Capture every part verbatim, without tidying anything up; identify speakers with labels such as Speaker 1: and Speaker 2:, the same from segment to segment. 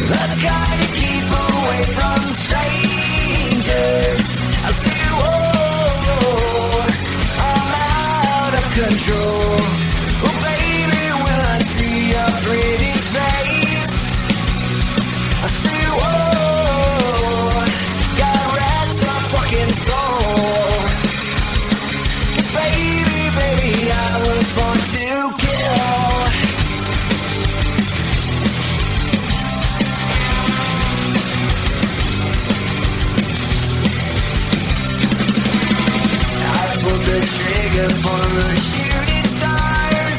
Speaker 1: the kind you keep away from strangers. I say, whoa, I'm out of control. Oh baby, when I see your pretty face, I say, whoa, gotta rest my fucking soul. 'Cause baby, baby, I was born to kill. The trigger for the shooting stars.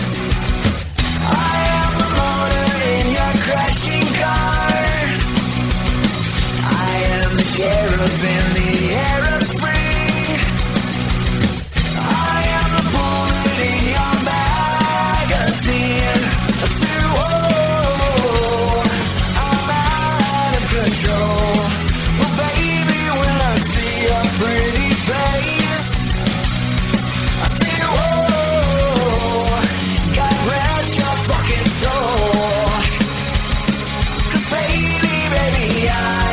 Speaker 1: I am the motor in your crashing car. I am the cherub in the Arab Spring. I am the bullet in your magazine. I say, whoa, I'm out of control. Well, baby, when I see your pretty face, yeah.